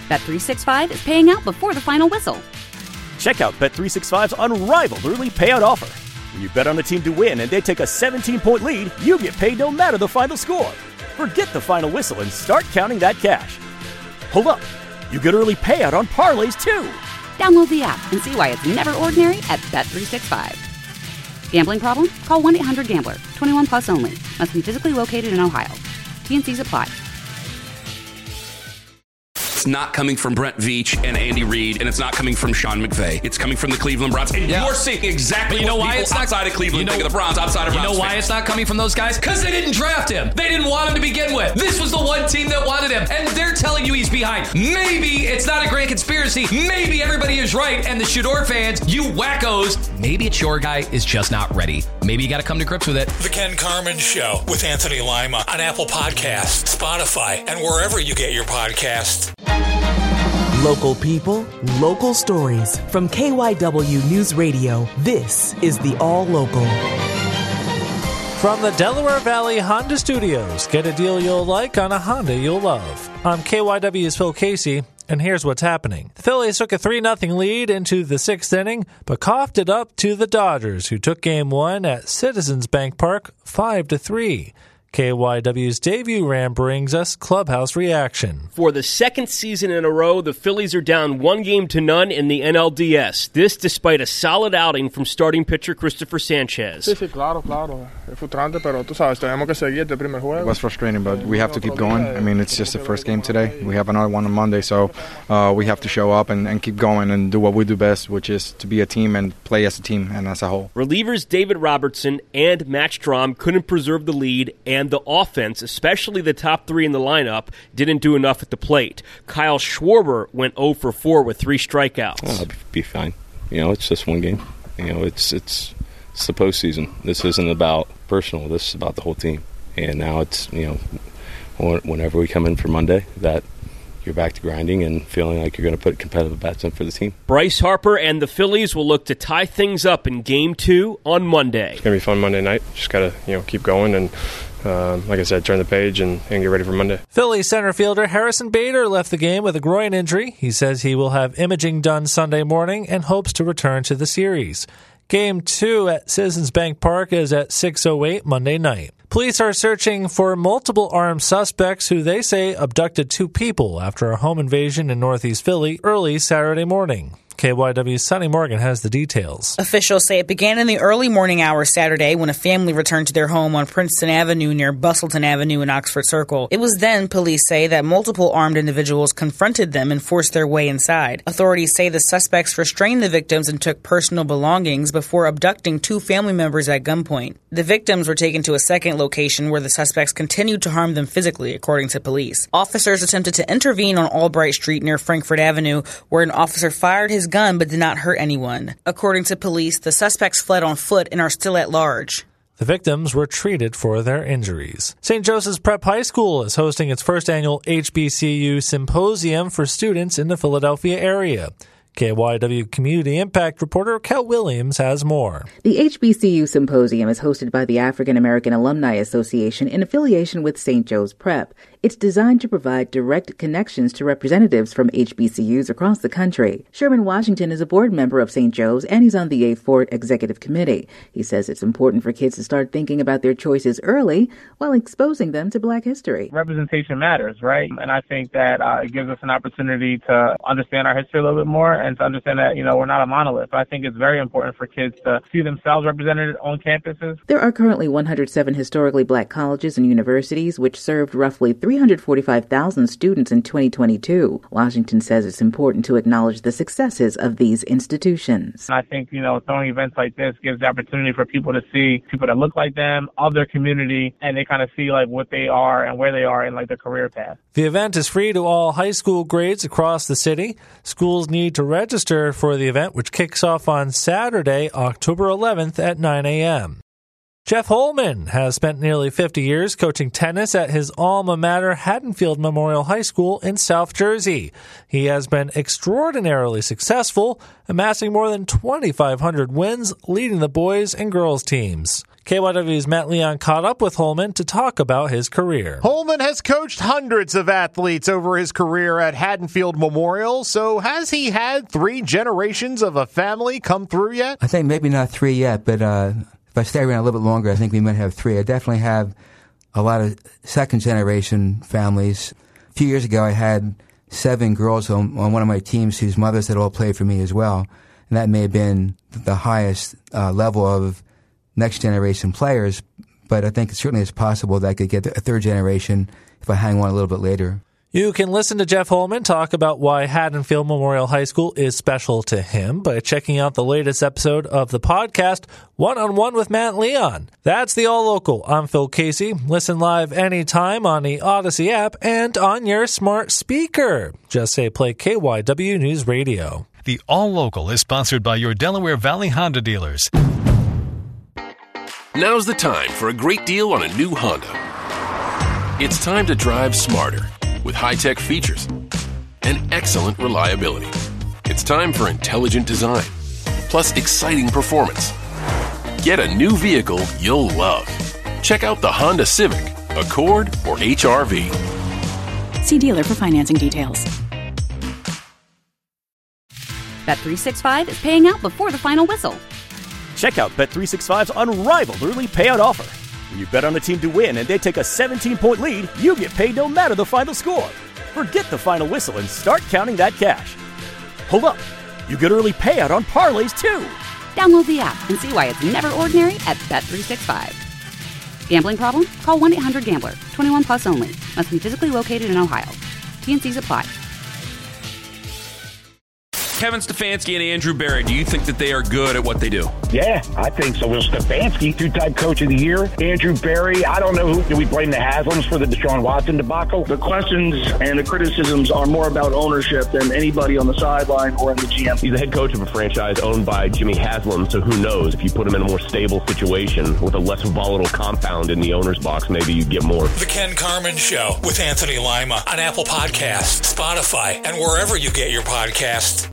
Bet365 is paying out before the final whistle. Check out Bet365's unrivaled early payout offer. When you bet on a team to win and they take a 17-point lead, you get paid no matter the final score. Forget the final whistle and start counting that cash. Hold up. You get early payout on parlays, too. Download the app and see why it's never ordinary at Bet365. Gambling problem? Call 1-800-GAMBLER. 21 plus only. Must be physically located in Ohio. T&Cs apply. It's not coming from Brent Veach and Andy Reid, and it's not coming from Sean McVay. It's coming from the Cleveland Browns. And you're seeing exactly what people outside of Cleveland think of the Browns, outside of Browns. You know why it's not coming from those guys? Because they didn't draft him. They didn't want him to begin with. This was the one team that wanted him, and they're telling you he's behind. Maybe it's not a grand conspiracy. Maybe everybody is right, and the Shador fans, you wackos, maybe it's your guy is just not ready. Maybe you got to come to grips with it. The Ken Carman Show with Anthony Lima on Apple Podcasts, Spotify, and wherever you get your podcasts. Local people, local stories. From KYW News Radio, this is the All Local. From the Delaware Valley Honda Studios, get a deal you'll like on a Honda you'll love. I'm KYW's Phil Casey, and here's what's happening. The Phillies took a 3-0 lead into the 6th inning, but coughed it up to the Dodgers, who took Game 1 at Citizens Bank Park 5-3. KYW's Dave Uram brings us Clubhouse Reaction. For the second season in a row, the Phillies are down 1-0 in the NLDS. This despite a solid outing from starting pitcher Christopher Sanchez. Sí, claro. Es frustrante, pero tú sabes, tenemos que seguir el primer juego. It was frustrating, but we have to keep going. I mean, it's just the first game today. We have another one on Monday, so we have to show up and keep going and do what we do best, which is to be a team and play as a team and as a whole. Relievers David Robertson and Matt Strom couldn't preserve the lead, and the offense, especially the top three in the lineup, didn't do enough at the plate. Kyle Schwarber went 0 for 4 with 3 strikeouts. I'll be fine. It's just one game. It's the postseason. This isn't about personal. This is about the whole team. And now it's, whenever we come in for Monday, that you're back to grinding and feeling like you're going to put competitive bats in for the team. Bryce Harper and the Phillies will look to tie things up in Game 2 on Monday. It's going to be fun Monday night. Just got to, keep going and, like I said, turn the page and get ready for Monday. Phillies center fielder Harrison Bader left the game with a groin injury. He says he will have imaging done Sunday morning and hopes to return to the series. Game 2 at Citizens Bank Park is at 6:08 Monday night. Police are searching for multiple armed suspects who they say abducted 2 people after a home invasion in Northeast Philly early Saturday morning. KYW's Sonny Morgan has the details. Officials say it began in the early morning hours Saturday when a family returned to their home on Princeton Avenue near Bustleton Avenue in Oxford Circle. It was then, police say, that multiple armed individuals confronted them and forced their way inside. Authorities say the suspects restrained the victims and took personal belongings before abducting 2 family members at gunpoint. The victims were taken to a second location where the suspects continued to harm them physically, according to police. Officers attempted to intervene on Albright Street near Frankfort Avenue, where an officer fired his gun but did not hurt anyone. According to police, the suspects fled on foot and are still at large. The victims were treated for their injuries. St. Joseph's Prep High School is hosting its first annual HBCU Symposium for students in the Philadelphia area. KYW Community Impact reporter Kel Williams has more. The HBCU Symposium is hosted by the African American Alumni Association in affiliation with St. Joe's Prep. It's designed to provide direct connections to representatives from HBCUs across the country. Sherman Washington is a board member of St. Joe's, and he's on the A4 Executive Committee. He says it's important for kids to start thinking about their choices early while exposing them to Black history. Representation matters, right? And I think that it gives us an opportunity to understand our history a little bit more and to understand that, we're not a monolith. I think it's very important for kids to see themselves represented on campuses. There are currently 107 historically Black colleges and universities, which served roughly 345,000 students in 2022. Washington says it's important to acknowledge the successes of these institutions. And I think, throwing events like this gives the opportunity for people to see people that look like them, of their community, and they kind of see what they are and where they are in their career path. The event is free to all high school grades across the city. Schools need to register for the event, which kicks off on Saturday, October 11th at 9 a.m. Jeff Holman has spent nearly 50 years coaching tennis at his alma mater, Haddonfield Memorial High School in South Jersey. He has been extraordinarily successful, amassing more than 2,500 wins, leading the boys and girls teams. KYW's Matt Leon caught up with Holman to talk about his career. Holman has coached hundreds of athletes over his career at Haddonfield Memorial, so has he had 3 generations of a family come through yet? I think maybe not 3 yet, but if I stay around a little bit longer, I think we might have 3. I definitely have a lot of second-generation families. A few years ago, I had 7 girls on one of my teams whose mothers had all played for me as well, and that may have been the highest level of next-generation players, but I think it certainly is possible that I could get a 3rd generation if I hang on a little bit later. You can listen to Jeff Holman talk about why Haddonfield Memorial High School is special to him by checking out the latest episode of the podcast, One-on-One with Matt Leon. That's the All Local. I'm Phil Casey. Listen live anytime on the Odyssey app and on your smart speaker. Just say play KYW News Radio. The All Local is sponsored by your Delaware Valley Honda dealers. Now's the time for a great deal on a new Honda. It's time to drive smarter with high-tech features and excellent reliability. It's time for intelligent design, plus exciting performance. Get a new vehicle you'll love. Check out the Honda Civic, Accord, or HR-V. See dealer for financing details. Bet365 is paying out before the final whistle. Check out Bet365's unrivaled early payout offer. When you bet on a team to win and they take a 17-point lead, you get paid no matter the final score. Forget the final whistle and start counting that cash. Hold up. You get early payout on parlays, too. Download the app and see why it's never ordinary at Bet365. Gambling problem? Call 1-800-GAMBLER. 21 plus only. Must be physically located in Ohio. T&Cs apply. Kevin Stefanski and Andrew Berry, do you think that they are good at what they do? Yeah, I think so. Well, Stefanski, 2-time Coach of the Year. Andrew Berry, I don't know who. Do we blame the Haslams for the Deshaun Watson debacle? The questions and the criticisms are more about ownership than anybody on the sideline or in the GM. He's the head coach of a franchise owned by Jimmy Haslam, so who knows? If you put him in a more stable situation with a less volatile compound in the owner's box, maybe you get more. The Ken Carman Show with Anthony Lima on Apple Podcasts, Spotify, and wherever you get your podcasts.